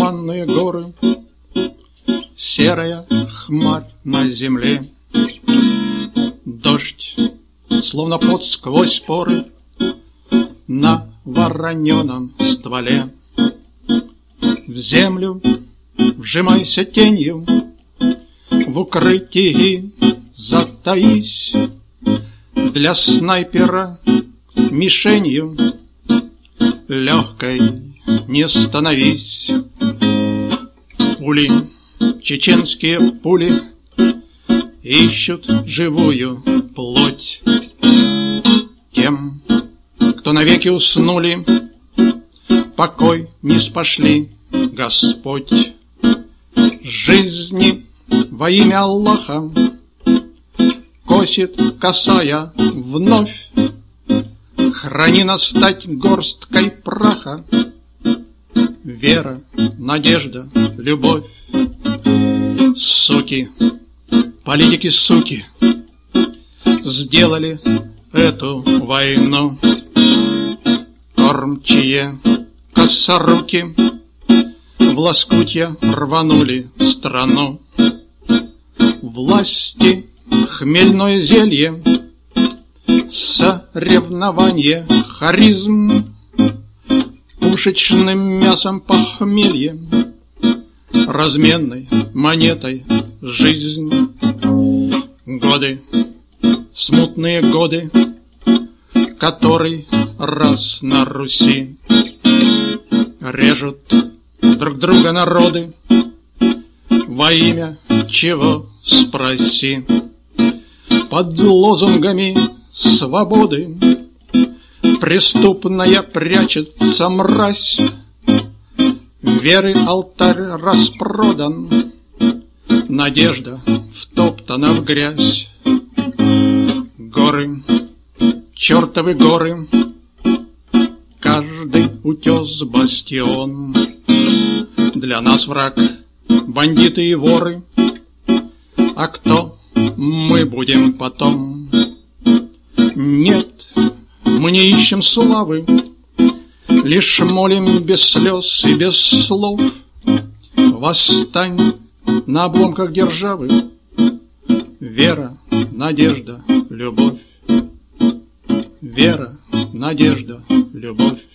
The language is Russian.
туманные горы, серая хмарь на земле. Дождь, словно пот сквозь поры, на вороненом стволе. В землю вжимайся тенью, в укрытии затаись, для снайпера мишенью легкой не становись. Пули, чеченские пули, ищут живую плоть. Тем, кто навеки уснули, покой не спошли Господь. Жизни во имя Аллаха косит косая вновь. Храни нас стать горсткой праха, вера, надежда, любовь. Суки, политики суки, сделали эту войну. Кормчие косоруки в лоскутья рванули страну. Власти хмельное зелье, соревнование харизм, пушечным мясом похмелье, разменной монетой жизнь. Годы, смутные годы, который раз на Руси режут друг друга народы. Во имя чего, спроси? Под лозунгами свободы преступная прячется мразь. Веры алтарь распродан, надежда втоптана в грязь. Горы, чертовы горы, каждый утес бастион. Для нас враг, бандиты и воры, а кто мы будем потом? Нет, мы не ищем славы, лишь молим без слез и без слов. Восстань на обломках державы, вера, надежда, любовь. Вера, надежда, любовь.